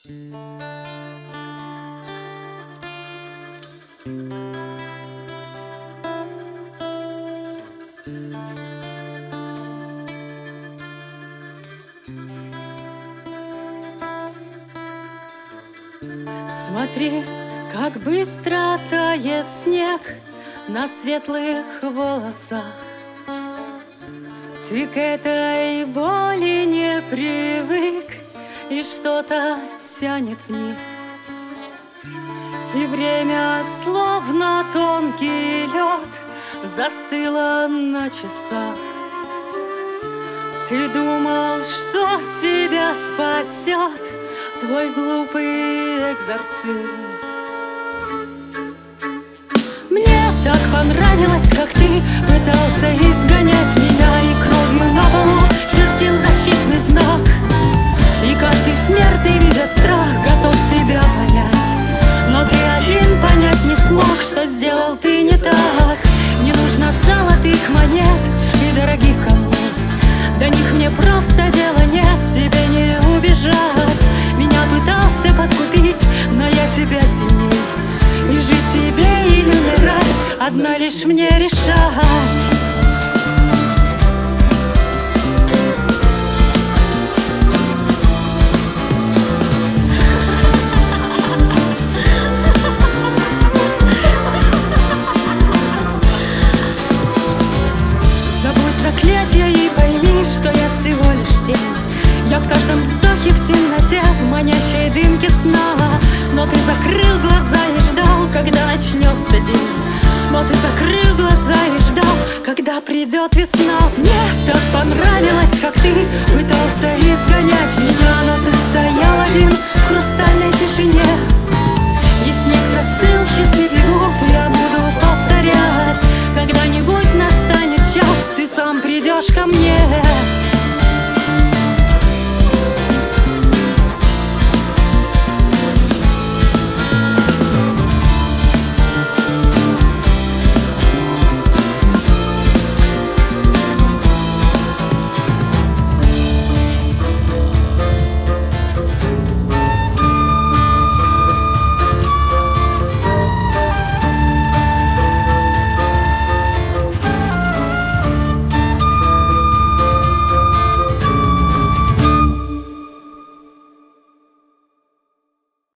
Смотри, как быстро тает снег на светлых волосах. Ты к этой боли не привык, и что-то тянет вниз. И время, словно тонкий лед, застыло на часах. Ты думал, что тебя спасет твой глупый экзорцизм. Мне так понравилось, как ты пытался изгонять меня, и кровью на полу чертил защитный знак. И каждый смертный, видя страх, готов тебя понять. Но ты один понять не смог, что сделал ты не так. Не нужно золотых монет и дорогих камней, до них мне просто дела нет, тебе не убежать. Меня пытался подкупить, но я тебя сильней. И жить тебе или умирать, одно лишь мне решать. Забудь заклятие и пойми, что я всего лишь тень. Я в каждом вздохе в темноте, в манящей дымке сна. Но ты закрыл глаза и ждал, когда начнется день. Но ты закрыл глаза и ждал, когда придет весна. Мне так понравилось, как ты пытался изгонять меня, но ты стоял один